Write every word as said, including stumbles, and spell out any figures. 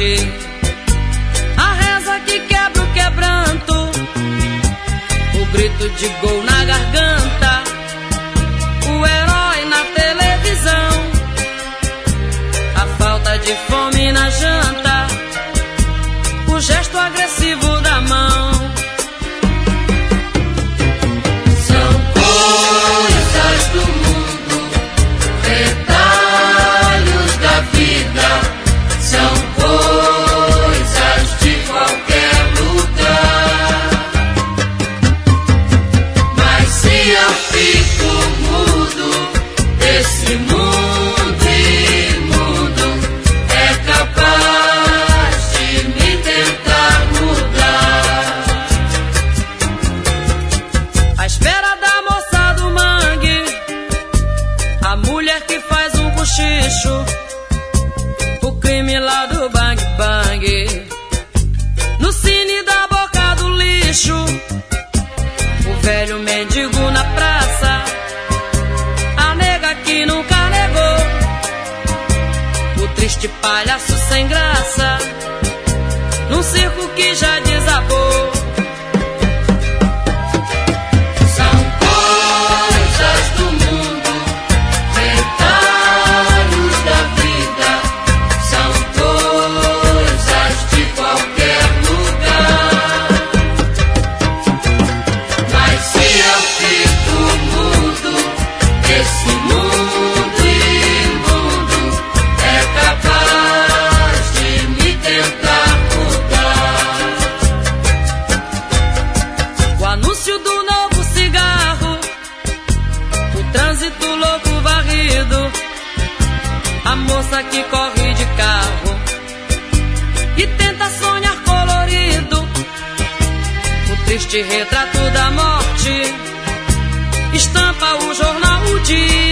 bang, a reza que quebra o quebranto, o grito de gol na garganta, o herói na televisão, a falta de fome na janta, o gesto agressivo da mão. São coisas do mundo, retalhos da vida, são coisas de qualquer lugar. Mas se eu fico mudo desse mundo imundo, é capaz de me tentar mudar. À espera da moça do mangue, a mulher que faz um cochicho, o crime lá do bang bang, no cine da boca do lixo, o velho mendigo na praça, a nega que nunca negou, o triste palhaço sem graça, num circo que já desabou. São coisas do mundo, retalhos da vida, são coisas de qualquer lugar. Mas se eu fico mudo desse mundo imundo, é capaz de me tentar mudar. O anúncio do novo cigarro, o trânsito louco varrido, a moça que corre de carro e tenta sonhar colorido, o triste retrato da morte estampa o jornal o dia.